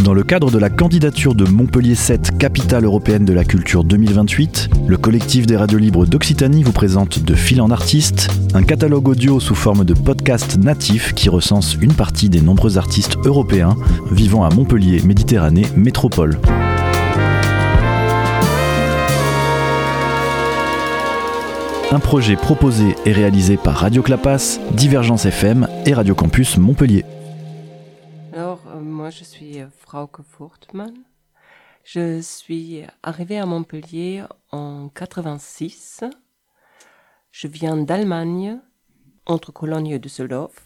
Dans le cadre de la candidature de Montpellier 7 Capitale européenne de la culture 2028, le collectif des radios libres d'Occitanie vous présente De fil en artiste, un catalogue audio sous forme de podcast natif qui recense une partie des nombreux artistes européens vivant à Montpellier Méditerranée Métropole. Un projet proposé et réalisé par Radio Clapas, Divergence FM et Radio Campus Montpellier. Alors, moi je suis Frauke Furtmann. Je suis arrivée à Montpellier en 86. Je viens d'Allemagne, entre Cologne et Düsseldorf.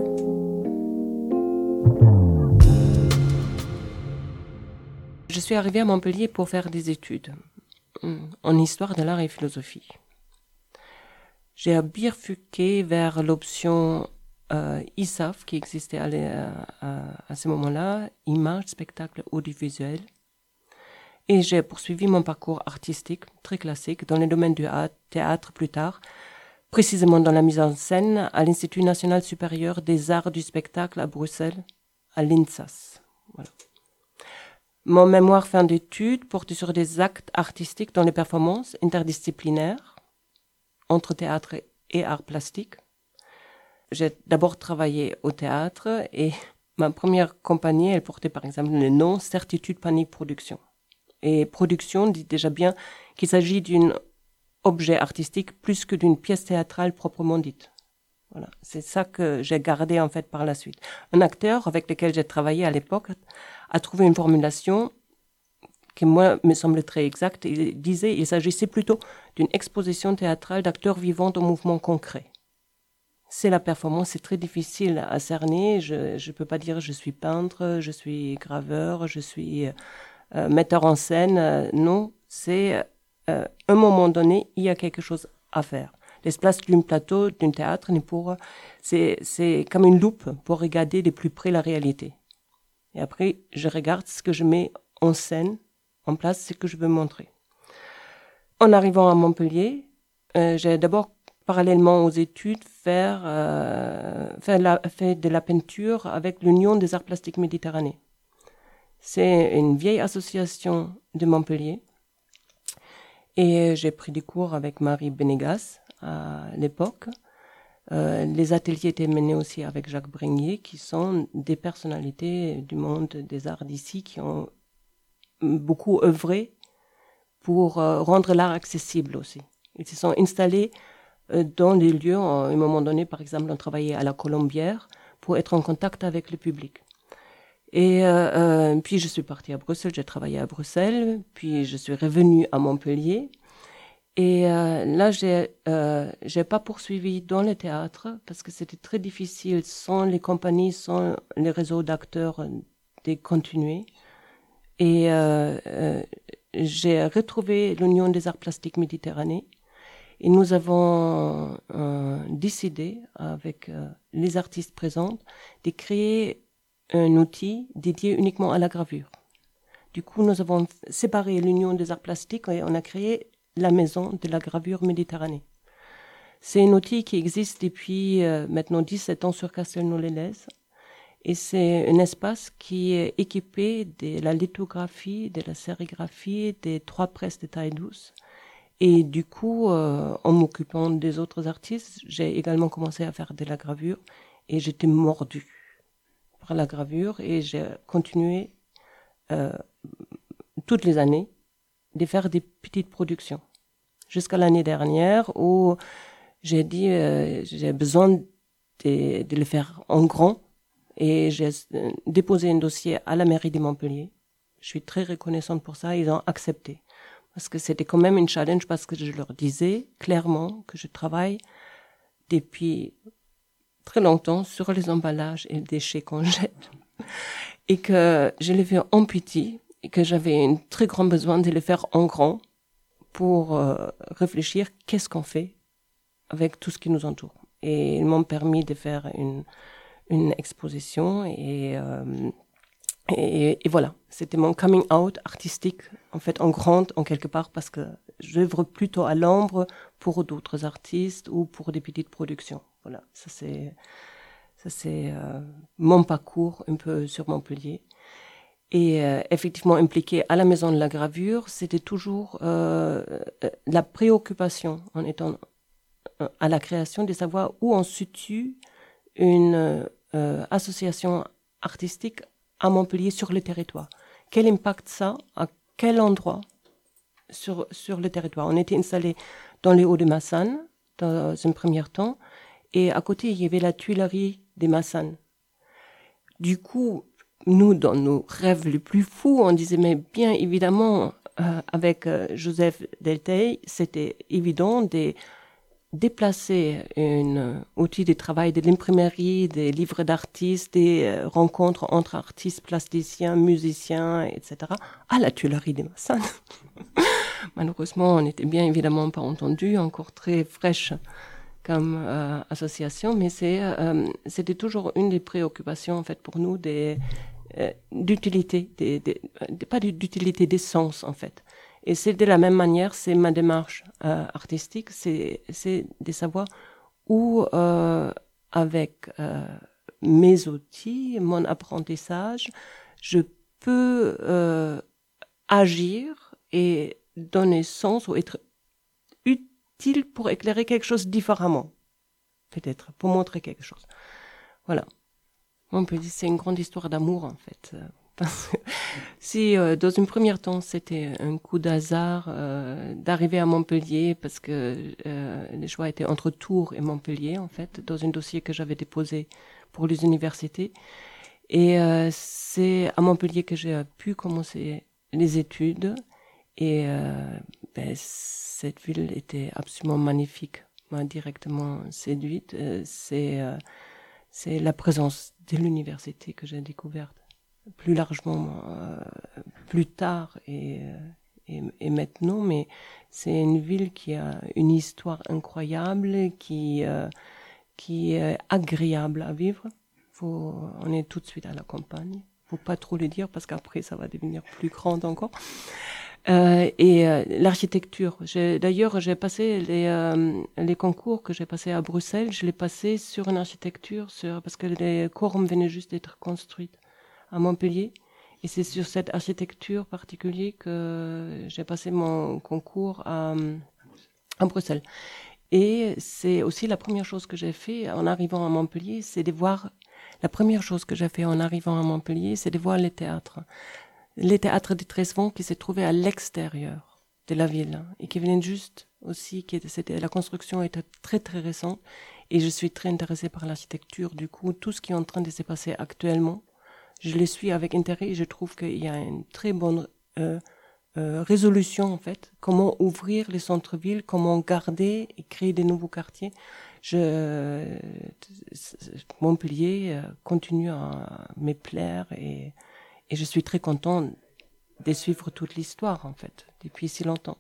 Je suis arrivée à Montpellier pour faire des études en histoire de l'art et philosophie. J'ai bifurqué vers l'option ISAF qui existait à ce moment-là, Image, Spectacle Audiovisuel. Et j'ai poursuivi mon parcours artistique très classique dans le domaine du théâtre plus tard, précisément dans la mise en scène à l'Institut national supérieur des arts du spectacle à Bruxelles, à l'INSAS. Voilà. Mon mémoire fin d'études porte sur des actes artistiques dans les performances interdisciplinaires entre théâtre et art plastique. J'ai d'abord travaillé au théâtre et ma première compagnie, elle portait par exemple le nom Certitude Panique Production. Et production dit déjà bien qu'il s'agit d'un objet artistique plus que d'une pièce théâtrale proprement dite. Voilà, c'est ça que j'ai gardé en fait par la suite. Un acteur avec lequel j'ai travaillé à l'époque a trouvé une formulation qui moi me semble très exacte. Il disait qu'il s'agissait plutôt d'une exposition théâtrale d'acteurs vivants en mouvement concret. C'est la performance, c'est très difficile à cerner. Je ne peux pas dire je suis peintre, je suis graveur, je suis metteur en scène. Non, c'est un moment donné, il y a quelque chose à faire. L'espace d'un plateau, d'un théâtre, c'est comme une loupe pour regarder de plus près la réalité. Et après, je regarde ce que je mets en scène, en place, ce que je veux montrer. En arrivant à Montpellier, j'ai d'abord, parallèlement aux études, fait de la peinture avec l'Union des arts plastiques Méditerranée. C'est une vieille association de Montpellier. Et j'ai pris des cours avec Marie Benegas à l'époque. Les ateliers étaient menés aussi avec Jacques Brégnier, qui sont des personnalités du monde des arts d'ici, qui ont beaucoup œuvré pour rendre l'art accessible aussi. Ils se sont installés dans les lieux, à un moment donné, par exemple, on travaillait à la Colombière pour être en contact avec le public. Et puis je suis partie à Bruxelles, j'ai travaillé à Bruxelles, puis je suis revenue à Montpellier. Et là, j'ai pas poursuivi dans le théâtre parce que c'était très difficile sans les compagnies, sans les réseaux d'acteurs de continuer. Et j'ai retrouvé l'Union des arts plastiques Méditerranée et nous avons décidé avec les artistes présents de créer un outil dédié uniquement à la gravure. Du coup, nous avons séparé l'Union des arts plastiques et on a créé la Maison de la gravure Méditerranée. C'est un outil qui existe depuis maintenant 17 ans sur Castelnau-les-Lez. Et c'est un espace qui est équipé de la lithographie, de la sérigraphie, des 3 presses de taille douce. Et du coup, en m'occupant des autres artistes, j'ai également commencé à faire de la gravure et j'étais mordue par la gravure et j'ai continué toutes les années de faire des petites productions. Jusqu'à l'année dernière où j'ai dit j'ai besoin de le faire en grand et j'ai déposé un dossier à la mairie de Montpellier. Je suis très reconnaissante pour ça, ils ont accepté. Parce que c'était quand même une challenge parce que je leur disais clairement que je travaille depuis très longtemps sur les emballages et les déchets qu'on jette et que je les fais en petit et que j'avais un très grand besoin de les faire en grand pour réfléchir qu'est-ce qu'on fait avec tout ce qui nous entoure. Et ils m'ont permis de faire une exposition et voilà, c'était mon coming out artistique, en fait, en grande, en quelque part, parce que j'œuvre plutôt à l'ombre pour d'autres artistes ou pour des petites productions. Voilà, ça c'est mon parcours un peu sur Montpellier. et effectivement impliqué à la maison de la gravure, c'était toujours la préoccupation en étant à la création de savoir où on situe une association artistique à Montpellier sur le territoire. Quel impact ça, à quel endroit sur le territoire. On était installé dans les Hauts-de-Massanes dans un premier temps, et à côté il y avait la Tuilerie des Massanes. Du coup, nous, dans nos rêves les plus fous, on disait, mais bien évidemment, avec Joseph Delteil, c'était évident de déplacer un outil de travail de l'imprimerie, des livres d'artistes, des rencontres entre artistes, plasticiens, musiciens, etc., à la Tuilerie des Massanes. Malheureusement, on n'était bien évidemment pas entendu, encore très fraîche comme association, mais c'était toujours une des préoccupations en fait pour nous d'utilité, pas d'utilité des sens en fait. Et c'est de la même manière, c'est ma démarche artistique, c'est de savoir où avec mes outils, mon apprentissage, je peux agir et donner sens ou être utile pour éclairer quelque chose différemment, peut-être, pour montrer quelque chose. Voilà. On peut dire que c'est une grande histoire d'amour, en fait. Parce que si, dans un premier temps, c'était un coup d'hasard d'arriver à Montpellier, parce que le choix était entre Tours et Montpellier, en fait, dans un dossier que j'avais déposé pour les universités. Et c'est à Montpellier que j'ai pu commencer les études. Et cette ville était absolument magnifique, m'a directement séduite. C'est la présence de l'université que j'ai découverte plus largement plus tard et maintenant, mais c'est une ville qui a une histoire incroyable, qui est agréable à vivre. On est tout de suite à la campagne. Faut pas trop le dire parce qu'après ça va devenir plus grand encore. L'architecture. D'ailleurs, j'ai passé les concours que j'ai passés à Bruxelles, je les passais sur une architecture, parce que les cours venaient juste d'être construites à Montpellier. Et c'est sur cette architecture particulière que j'ai passé mon concours à Bruxelles. Et c'est aussi la première chose que j'ai fait en arrivant à Montpellier, c'est de voir, la première chose que j'ai fait en arrivant à Montpellier, c'est de voir les théâtres. Les théâtres de Tresvent qui se trouvaient à l'extérieur de la ville et qui venaient juste aussi, la construction était très très récente et je suis très intéressée par l'architecture. Du coup, tout ce qui est en train de se passer actuellement, je le suis avec intérêt et je trouve qu'il y a une très bonne résolution en fait. Comment ouvrir les centres-villes, comment garder et créer des nouveaux quartiers. Montpellier continue à me plaire et je suis très contente de suivre toute l'histoire, en fait, depuis si longtemps.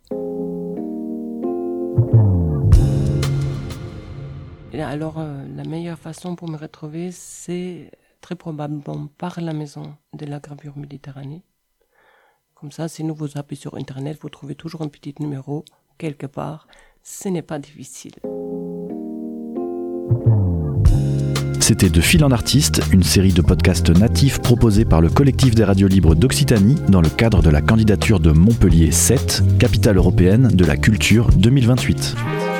Et alors, la meilleure façon pour me retrouver, c'est très probablement par la maison de la gravure Méditerranée. Comme ça, si vous appuyez sur Internet, vous trouvez toujours un petit numéro, quelque part. Ce n'est pas difficile. C'était De Fil en Artiste, une série de podcasts natifs proposés par le collectif des radios libres d'Occitanie dans le cadre de la candidature de Montpellier 7, capitale européenne de la culture 2028.